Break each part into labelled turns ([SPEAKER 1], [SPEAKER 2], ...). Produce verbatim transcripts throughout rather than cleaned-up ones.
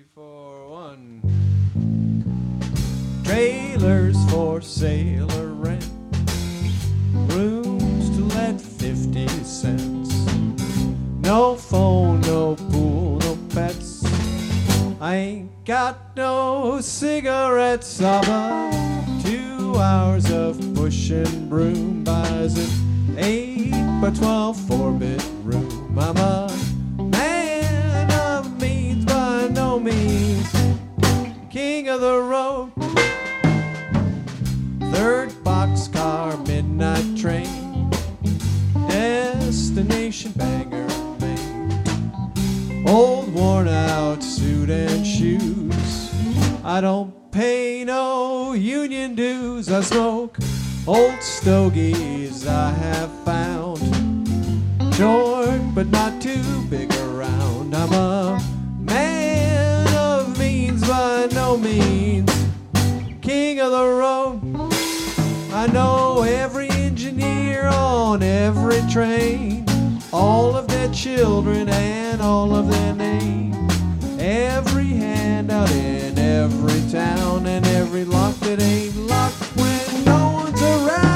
[SPEAKER 1] four, one. Trailers for sale or rent, rooms to let fifty cents. No phone, no pool, no pets. I ain't got no cigarettes. About two hours of pushing broom buys an eight by twelve four-bit room. I'm a man of means by no means, king of the road. Third boxcar, midnight train, destination Bangor, Maine. Old worn out suit and shoes, I don't pay no union dues. I smoke old stogies I have found, short but not too big around. I'm a man of means by no means, king of the road. I know every engineer on every train, all of their children and all of their names, every handout in every town and every lock that ain't locked when no one's around.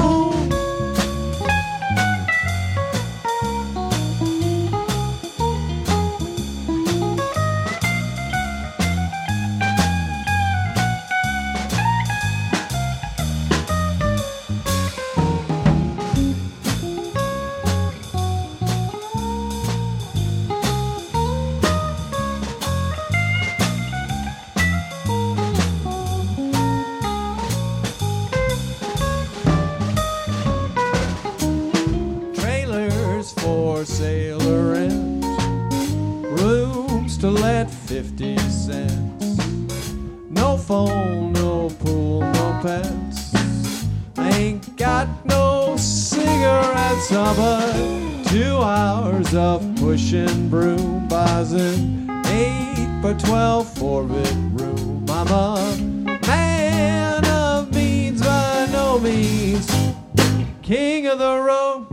[SPEAKER 1] For sale or rent, rooms to let fifty cents. No phone, no pool, no pets. I ain't got no cigarettes. But two hours of pushing broom buys an eight by twelve four-bit room. I'm a man of means by no means, king of the road.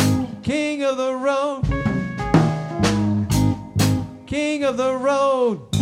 [SPEAKER 1] King of the road, king of the road.